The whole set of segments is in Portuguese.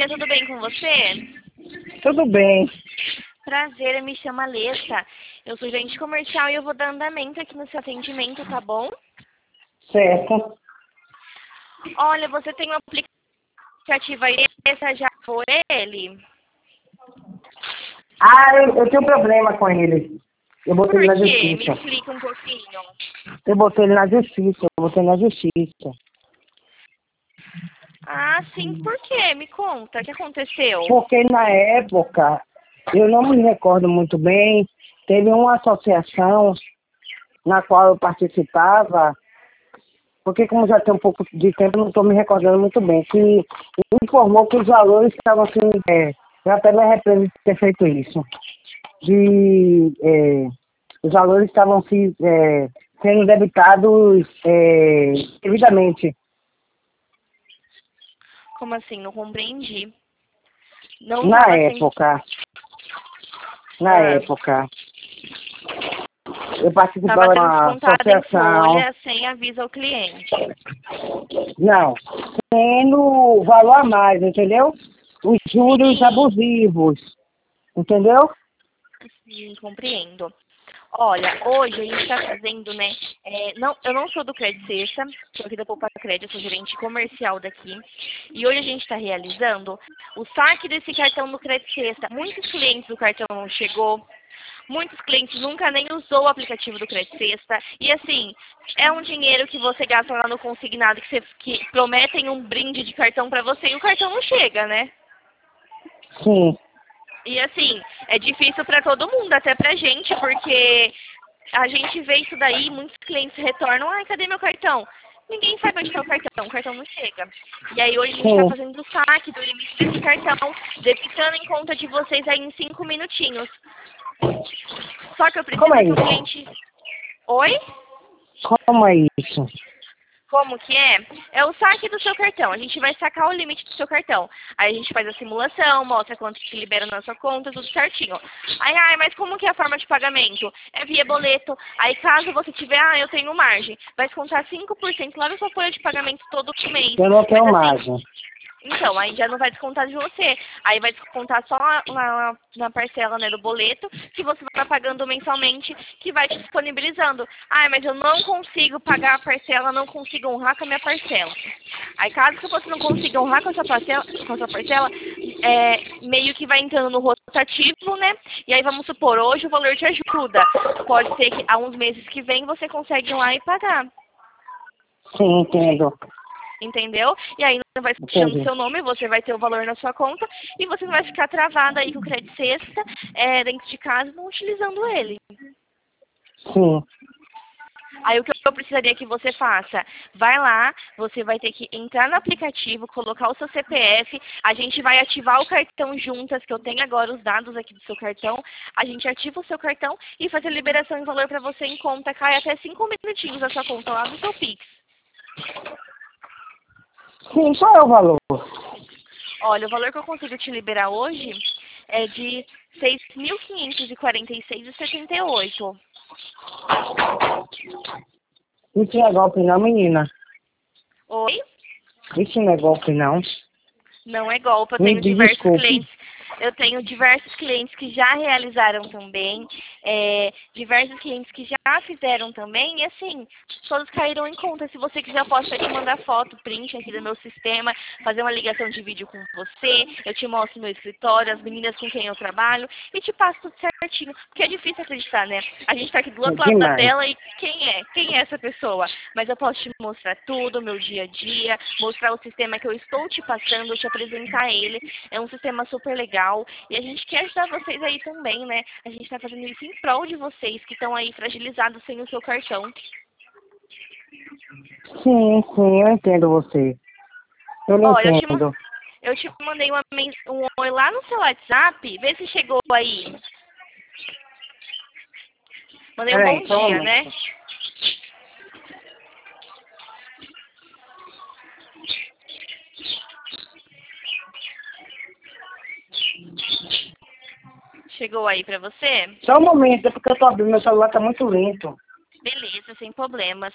dia, tudo bem com você? Tudo bem. Prazer, eu me chamo Alessa. Eu sou gerente comercial e eu vou dar andamento aqui no seu atendimento, tá bom? Certo. Olha, você tem um aplicativo aí, essa já foi ele? Eu tenho um problema com ele. Eu botei Por ele na quê? Me justiça. explica um pouquinho. Eu botei ele na justiça. Ah, sim, por quê? Me conta, o que aconteceu? Porque na época, eu não me recordo muito bem, teve uma associação na qual eu participava, porque como já tem um pouco de tempo, eu não estou me recordando muito bem, que informou que os valores estavam assim, eu até me arrependo de ter feito isso. Os valores estavam sendo debitados devidamente. Como assim? Não compreendi. Não Na estava sem... época, Ah, eu estava participava de sendo uma descontado em associação, folha sem aviso ao cliente. não, tendo valor a mais, entendeu? Os juros Sim, abusivos, entendeu? sim, compreendo. Olha, hoje a gente está fazendo, né? Não, eu não sou do Crédito Sexta, sou aqui da Poupa Crédito, eu sou gerente comercial daqui. E hoje a gente está realizando o saque desse cartão no Crédito Sexta. Muitos clientes do cartão não chegou, muitos clientes nunca nem usou o aplicativo do Crédito Sexta. E assim, é um dinheiro que você gasta lá no consignado, que prometem um brinde de cartão para você e o cartão não chega, né? Sim, E assim, é difícil para todo mundo, até pra gente, porque a gente vê isso daí, muitos clientes retornam, ai, cadê meu cartão? Ninguém sabe onde está o cartão não chega. E aí hoje a gente está sim. fazendo o saque do limite desse cartão, debitando em conta de vocês aí em 5 minutinhos. Só que eu Como preciso é que o isso? cliente... Oi? Como é isso? Como que é? É o saque do seu cartão. A gente vai sacar o limite do seu cartão. Aí a gente faz a simulação, mostra quanto que libera na sua conta, tudo certinho. Aí, ai, mas como que é a forma de pagamento? É via boleto. Aí caso você tiver, eu tenho margem, vai descontar 5% lá na sua folha de pagamento todo mês. Eu não Mas tenho assim, margem. então, aí já não vai descontar de você. Aí vai descontar só na parcela, né, do boleto, que você vai pagando mensalmente, que vai te disponibilizando. Ah, mas eu não consigo pagar a parcela, não consigo honrar com a minha parcela. Aí caso que você não consiga honrar com a sua parcela, meio que vai entrando no rotativo, né? E aí vamos supor, hoje o valor te ajuda. Pode ser que há uns meses que vem você consiga ir lá e pagar. Sim, entendo. Entendeu? E aí não vai fechando o Entendi. seu nome, você vai ter o valor na sua conta e você não vai ficar travada aí com o crédito sexta dentro de casa não utilizando ele. Sim. Aí o que eu precisaria que você faça? Vai lá, você vai ter que entrar no aplicativo, colocar o seu CPF, a gente vai ativar o cartão juntas, que eu tenho agora os dados aqui do seu cartão, a gente ativa o seu cartão e faz a liberação em valor para você em conta, cai até 5 minutinhos da sua conta lá do seu Pix. Sim, qual é o valor? Olha, o valor que eu consigo te liberar hoje é de 6.546,78. Isso não é golpe não, menina. Oi? Isso não é golpe não. Não é golpe, Me desculpe. Eu tenho diversos clientes que já realizaram também, diversos clientes que já fizeram também, e assim, todos caíram em conta. Se você quiser, eu posso até te mandar foto, print aqui do meu sistema, fazer uma ligação de vídeo com você, eu te mostro meu escritório, as meninas com quem eu trabalho, e te passo tudo certinho, porque é difícil acreditar, né? A gente tá aqui do outro lado da Demais. tela e quem é? Quem é essa pessoa? Mas eu posso te mostrar tudo, meu dia a dia, mostrar o sistema que eu estou te passando, te apresentar ele. É um sistema super legal e a gente quer ajudar vocês aí também, né? A gente está fazendo isso em prol de vocês que estão aí fragilizados sem o seu cartão. Sim, sim, eu entendo você. Eu lhe Olha, entendo. eu te mandei um oi lá no seu WhatsApp, vê se chegou aí. Mandei um bom Peraí, só um dia, né? momento. Chegou aí pra você? Só um momento, é porque eu tô abrindo, meu celular tá muito lento. Beleza, sem problemas.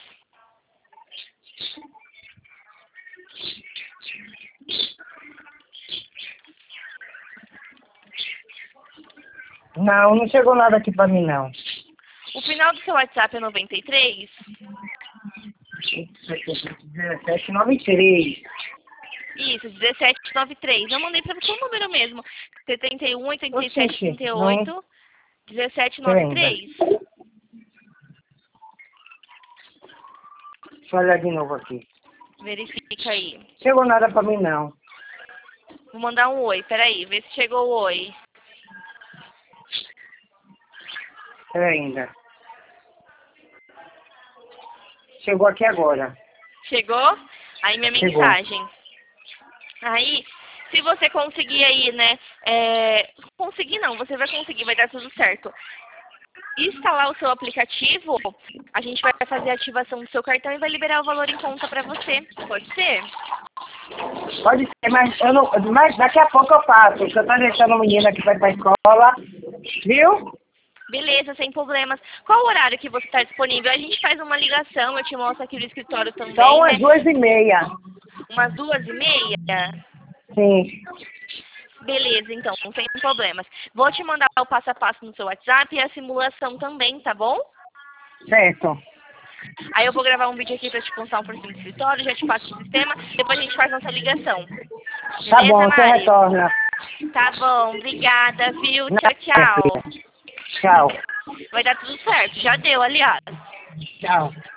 Não, não chegou nada aqui pra mim, não. O final do seu WhatsApp é 93? 1793. Isso, 1793. Eu mandei para o seu número mesmo. 71 87 Oxente, 38 não 1793. Deixa eu olhar de novo aqui. Verifica aí. Chegou nada pra mim, não. Vou mandar um oi. Peraí, vê se chegou o oi. Ainda. Chegou aqui agora. Chegou? Aí minha Chegou. mensagem. Aí, se você conseguir aí, né? Conseguir não, você vai conseguir, vai dar tudo certo. Instalar o seu aplicativo, a gente vai fazer a ativação do seu cartão e vai liberar o valor em conta para você. Pode ser? Pode ser, mas eu não. Mas daqui a pouco eu faço, porque eu tô deixando o menino aqui pra ir pra escola. Viu? Beleza, sem problemas. Qual o horário que você está disponível? A gente faz uma ligação, eu te mostro aqui no escritório também, São né? as 2h30. Umas 2h30? Sim. Beleza, então, não tem problemas. Vou te mandar o passo a passo no seu WhatsApp e a simulação também, tá bom? Certo. Aí eu vou gravar um vídeo aqui pra te contar um pouquinho do escritório, já te passo o sistema, depois a gente faz nossa ligação. Tá Beleza, bom, você Mari? retorna. Tá bom, obrigada, viu? Nada, Tchau, tchau. filha. Tchau. Vai dar tudo certo, já deu, aliás. Tchau.